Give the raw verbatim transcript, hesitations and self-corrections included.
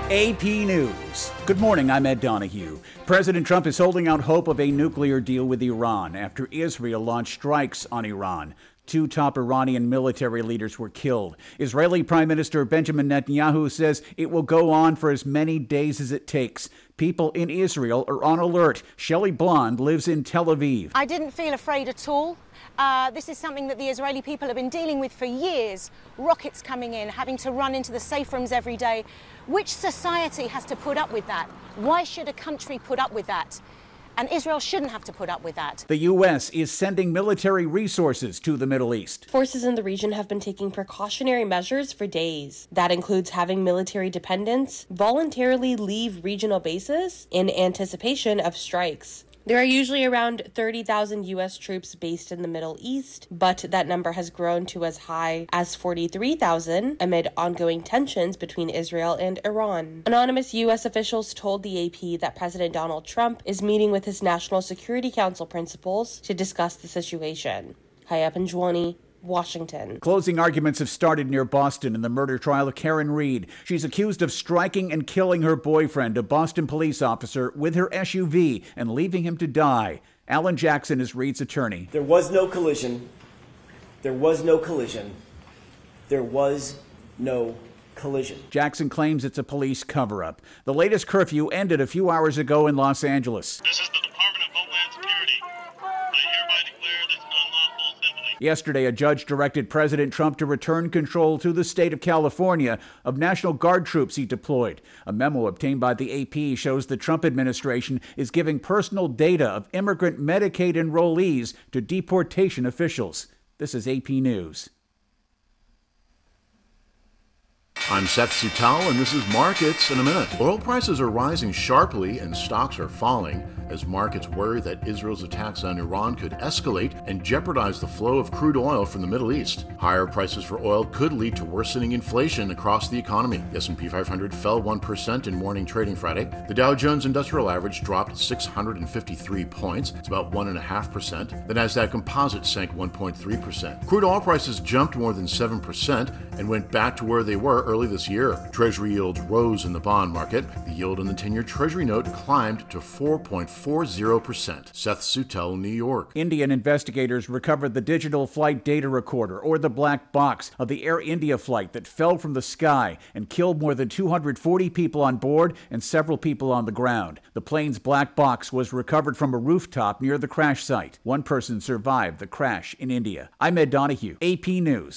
A P News. Good morning, I'm Ed Donahue. President Trump is holding out hope of a nuclear deal with Iran after Israel launched strikes on Iran. Two top Iranian military leaders were killed. Israeli Prime Minister Benjamin Netanyahu says it will go on for as many days as it takes. People in Israel are on alert. Shelley Blond lives in Tel Aviv. I didn't feel afraid at all. Uh, this is something that the Israeli people have been dealing with for years. Rockets coming in, having to run into the safe rooms every day. Which society has to put up with that? Why should a country put up with that? And Israel shouldn't have to put up with that. The U S is sending military resources to the Middle East. Forces in the region have been taking precautionary measures for days. That includes having military dependents voluntarily leave regional bases in anticipation of strikes. There are usually around thirty thousand U S troops based in the Middle East, but that number has grown to as high as forty-three thousand amid ongoing tensions between Israel and Iran. Anonymous U S officials told the A P that President Donald Trump is meeting with his National Security Council principals to discuss the situation. Hayya Panjwani, Washington. Closing arguments have started near Boston in the murder trial of Karen Reed. She's accused of striking and killing her boyfriend, a Boston police officer, with her S U V and leaving him to die. Alan Jackson is Reed's attorney. There was no collision. There was no collision. There was no collision. Jackson claims it's a police cover-up. The latest curfew ended a few hours ago in Los Angeles. This is the Department of Homeland Security. I hereby declare this an unlawful assembly. Yesterday, a judge directed President Trump to return control to the state of California of National Guard troops he deployed. A memo obtained by the A P shows the Trump administration is giving personal data of immigrant Medicaid enrollees to deportation officials. This is A P News. I'm Seth Sutal, and this is Markets in a Minute. Oil prices are rising sharply and stocks are falling as markets worry that Israel's attacks on Iran could escalate and jeopardize the flow of crude oil from the Middle East. Higher prices for oil could lead to worsening inflation across the economy. The S and P five hundred fell one percent in morning trading Friday. The Dow Jones Industrial Average dropped six hundred fifty-three points. It's about one point five percent. The Nasdaq Composite sank one point three percent. Crude oil prices jumped more than seven percent and went back to where they were early this year. Treasury yields rose in the bond market. The yield on the ten-year Treasury note climbed to four point four zero percent. Seth Sutel, New York. Indian investigators recovered the digital flight data recorder, or the black box, of the Air India flight that fell from the sky and killed more than two hundred forty people on board and several people on the ground. The plane's black box was recovered from a rooftop near the crash site. One person survived the crash in India. I'm Ed Donahue, A P News.